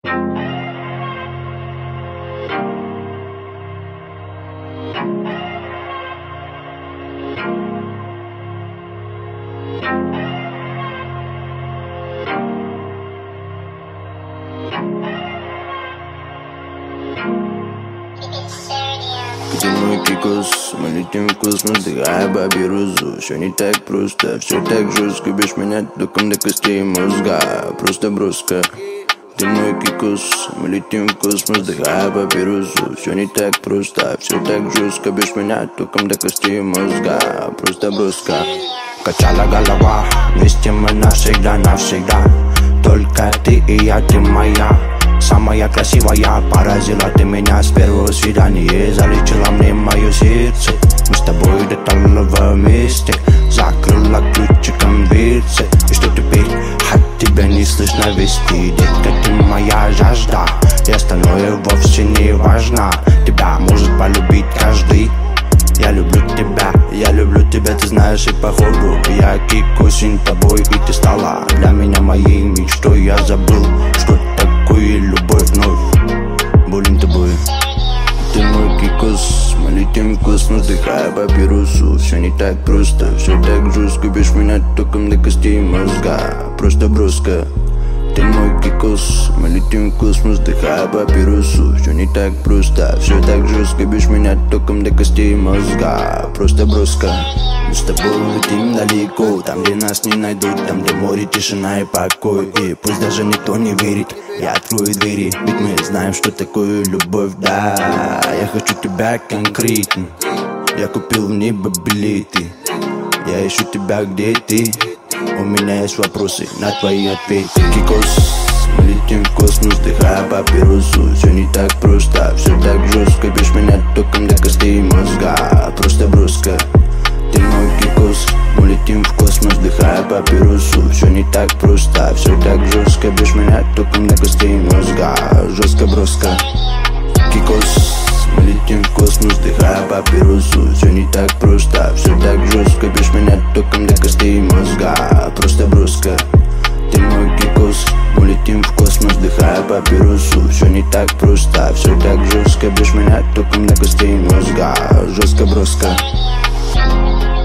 Где мой кикос? Мы летим в космос, дыхая бабирузу. Все не так просто, все так жестко. Бишь меня током до костей мозга. Просто броско. Ты мой кикос, мы летим в космос, дыхая бабирузу. Все не так просто, все так жестко. Бишь меня током до костей мозга. Просто броско. Качала голова, вместе мы навсегда. Только ты и я, ты моя. Самая красивая, поразила ты меня с первого свидания. Залечила мне мое сердце. Мы с тобой до талого вместе. Закрыла ключиком дверцы. И что теперь? От тебя не слышно вести. Детка, ты моя жажда. И остальное вовсе не важно. Тебя может полюбить каждый. Я люблю тебя, ты знаешь, и походу я кикосин тобой, и ты стала для меня моей мечтой. Я забыл, что такое любовь вновь, болен тобой. Ты мой кикос, мы летим в космос, дыхая папирусу. Все не так просто, все так жестко. Бишь меня током до костей мозга. Просто броско. Ты мой кикос, мы летим в космос, дыхая папирусу. Все не так просто, все так жестко. Бишь меня током до костей мозга. Просто броско. Мы с тобой летим далеко, там, где нас не найдут, там, где море, тишина и покой. И пусть даже никто не верит, я открою двери, ведь мы знаем, что такое любовь, да. Я хочу тебя конкретно, я купил в небо билеты. Я ищу тебя, где ты. У меня есть вопросы на твои ответы. Кикос, мы летим в космос, дыхая папирусу. Все не так просто, все так жестко. Бишь меня током до костей мозга. Просто броско. Ты мой кикос, мы летим в космос, дыхая папирусу. Все не так просто, все так жестко. Бишь меня током до костей мозга. Жестко броско. Кикос, мы летим в космос, дыхая папирусу. Все не так просто, все так жестко. Бишь меня током до костей мозга. Просто броско. Ты мой кикос, мы летим в космос, дыхая папирусу. Все не так просто, все так жестко. Бишь меня током до костей мозга. Жестко броско.